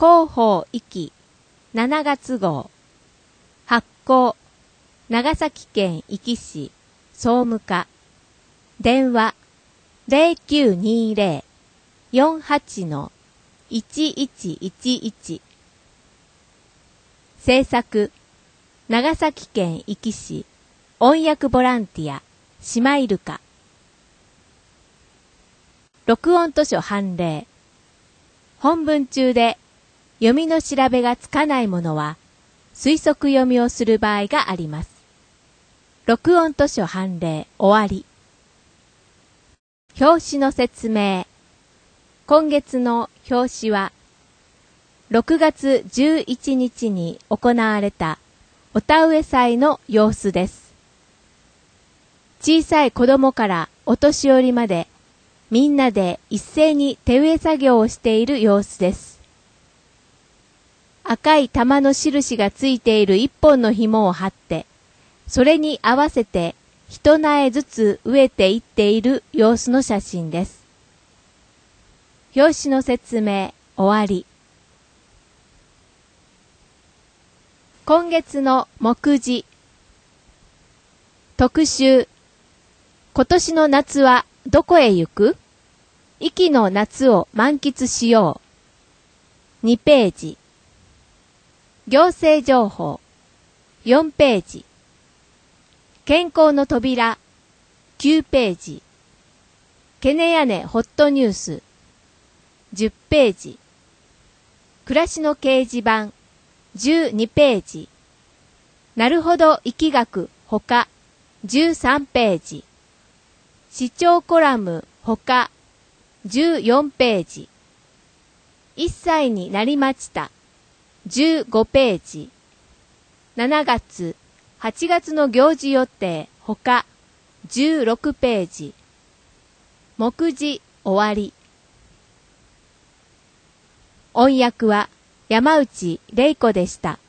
広報壱岐7月号発行長崎県壱岐市総務課電話 0920-48-1111 制作長崎県壱岐市音訳ボランティアシマイルカ録音図書判例本文中で読みの調べがつかないものは推測読みをする場合があります。録音図書判例終わり。表紙の説明。今月の表紙は6月11日に行われたお田植え祭の様子です。小さい子供からお年寄りまでみんなで一斉に手植え作業をしている様子です。赤い玉の印がついている一本の紐を張って、それに合わせて一苗ずつ植えていっている様子の写真です。表紙の説明終わり。今月の目次特集今年の夏はどこへ行く？壱岐の夏を満喫しよう。2ページ。行政情報4ページ。健康の扉9ページ。ケネヤネホットニュース10ページ。暮らしの掲示板12ページ。なるほど疫学ほか13ページ。視聴コラムほか14ページ。1歳になりました15ページ。7月、8月の行事予定ほか16ページ。目次終わり。音訳は山内玲子でした。